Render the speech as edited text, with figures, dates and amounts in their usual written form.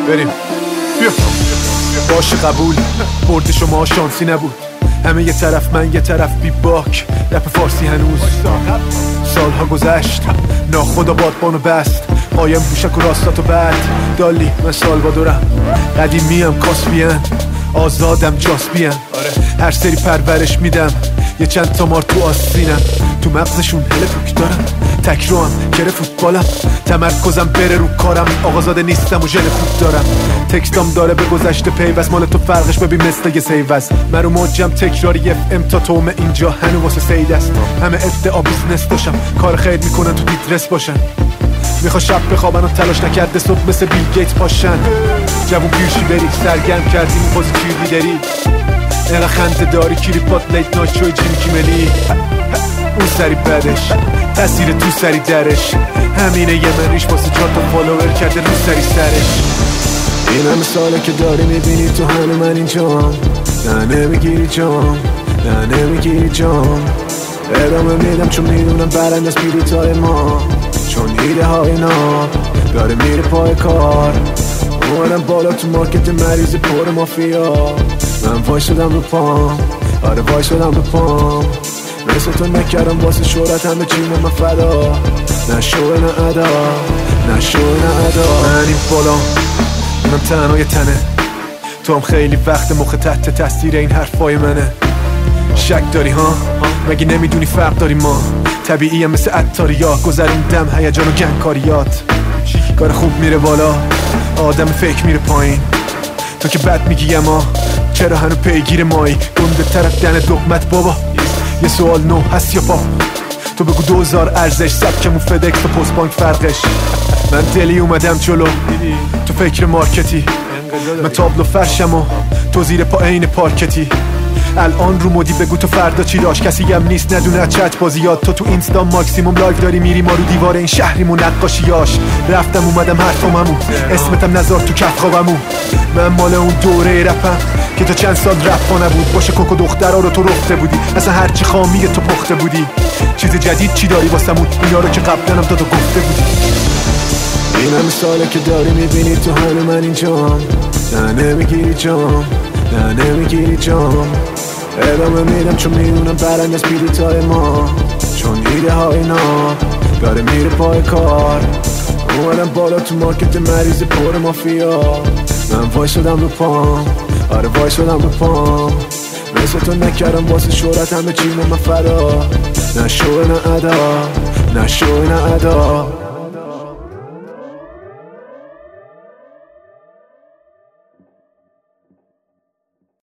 بریم. بیا باشه قبول، برد شما شانسی نبود. همه یه طرف من یه طرف بی باک. رپ فارسی هنوز سالها گذشت، ناخدا بادبانو بست. قایم بوشک و راستاتو بعد دالی من سالوادورم، قدیمیم کاسپین، آزادم جاسپین. هر سری پرورش میدم یه چند تا مار تو آستینم، تو مغزشون هله پوک دارم، تکروام کره فوتبالم، تمرکزم بره رو کارم، آقازاده نیستم و ژن خوب دارم. تکستام داره به گذشته پیوست، مال تو فرقش ببین مثل یه سیوست. من رو موجم تکراری اف ام تا تومه، اینجا هنو واسه سید است. همه ادعا بیزنس داشتم، کار خیر میکنن تو دیدرس باشن. میخوا شب بخوابن و تلاش نکرده صبح مثل بیل گیت پاشن. جوون پیوشی بری سرگرم کردیم بازی چیردی اینقدر خنده داری کلیپات لیت نایت شوی جیمی کیملی. اون سری بدش تاثیر تو سری درش، همینه یه منیش واسه 4 تا فالوور کرده رو سری سرش. این همه ساله که داری میبینی تو هنو من اینجام، نه نمیگیری جام، نه نمیگیری جام. ادامه میدم چون میدونم برند از پیروتای ما، چون ایده های اینا داره میره پای کار. اومدم بالا تو مارکت مریض پر مافیا، من وای شدم رو پام، آره وای شدم رو پام. مثل تو نکردم واسه شهرت، همه چیم من فدا، نه شوه نه ادا، نه شوه نه ادا. من این بالا اونم تنهای تنه، تو هم خیلی وقت مخ تحت تاثیر این حرفای منه. شک داری ها؟ مگه نمیدونی فرق داری ما؟ طبیعیه مثل عطاریا، گذروندم هیجان و گنگکاریات. کار خوب میره بالا، آدم فکر میره پایین. تو که بد میگی اما چرا هنو پیگیر مایی؟ گنده طرف دن دقمت بابا، یه سوال نو هست یا پا؟ تو بگو 2000 ارزش، سبکمون فدکس و پست بانک فرقش. من دلی اومدم جلو، تو فکر مارکتی، من تابلو فرشم و تو زیر پا عین پارکتی. الان رو مودی بگو تو فردا چی داشت، کسی هم نیست ندونه چت بازیات. تو اینستا ماکسیموم لایو داری میری ما رو دیوار این شهریمون نقاشیاش. رفتم اومدم حرفاممون، اسمتم نزار تو کف خوابمون. من مال اون دوره رپم که تا چند سال رپ نبود، باشه کوکو دخترها رو تو رفته بودی، اصلا هرچی خامی تو پخته بودی. چیز جدید چی داری واسمون؟ اینا رو که قبلنم تا تو گفته بودی. این همه ساله که داری میبینی تو هنو من اینجام، نه نمیگیری جام، نه نمیگیری جام. ادامه میدم چون میدونم برند از پیروتای ما، چون ایده های اینا داره میره پای کار. اومدم بالا تو مارکت مریض پر مافیا، من وای شدم رو پام، آره وای شدم رو پام. مثل تو نکردم واسه شهرت، همه چیم من فدا، نه شوه نه ادا، نه شوه نه ادا.